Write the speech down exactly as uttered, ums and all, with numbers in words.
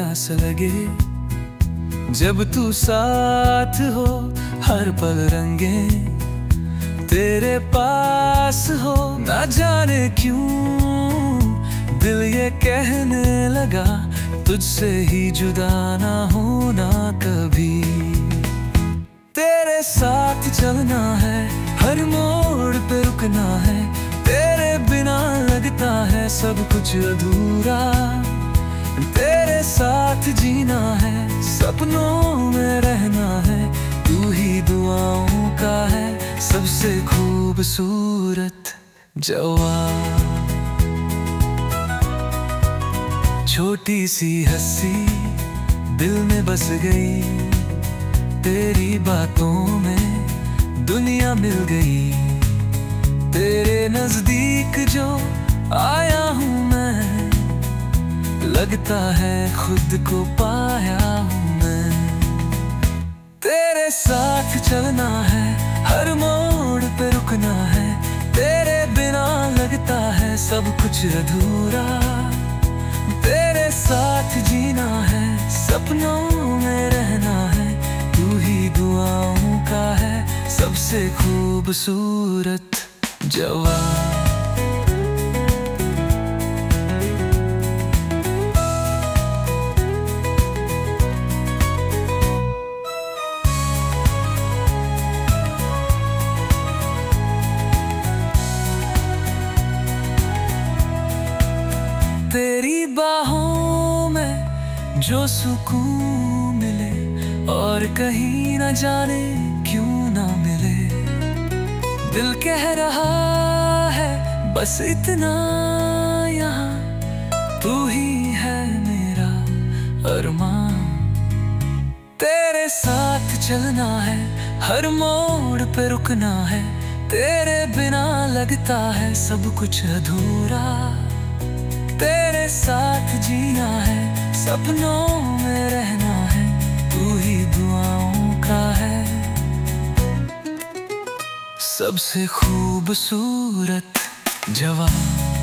प्यास लगे, जब तू साथ हो हर पल रंगे तेरे पास हो। ना जाने क्यों दिल ये कहने लगा, तुझसे ही जुदा ना होना कभी। तेरे साथ चलना है, हर मोड़ पे रुकना है, तेरे बिना लगता है सब कुछ अधूरा। तेरे साथ जीना है, सपनों में रहना है, तू ही दुआओं का है सबसे खूबसूरत जवाब। छोटी सी हंसी दिल में बस गई, तेरी बातों में दुनिया मिल गई। तेरे नजदीक जो आया हूँ मैं, लगता है खुद को पाया हूँ मैं। तेरे साथ चलना है, हर मोड़ पे रुकना है, तेरे बिना लगता है सब कुछ अधूरा। तेरे साथ जीना है, सपनों में रहना है, तू ही दुआओं का है सबसे खूबसूरत जवाब। तेरी बाहों में जो सुकून मिले और कहीं न जाने क्यों ना मिले। दिल कह रहा है बस इतना यहाँ, तू ही है मेरा अरमान। तेरे साथ चलना है, हर मोड़ पे रुकना है, तेरे बिना लगता है सब कुछ अधूरा। तेरे साथ जीना है, सपनों में रहना है, तू ही दुआओं का है सबसे खूबसूरत जवाब।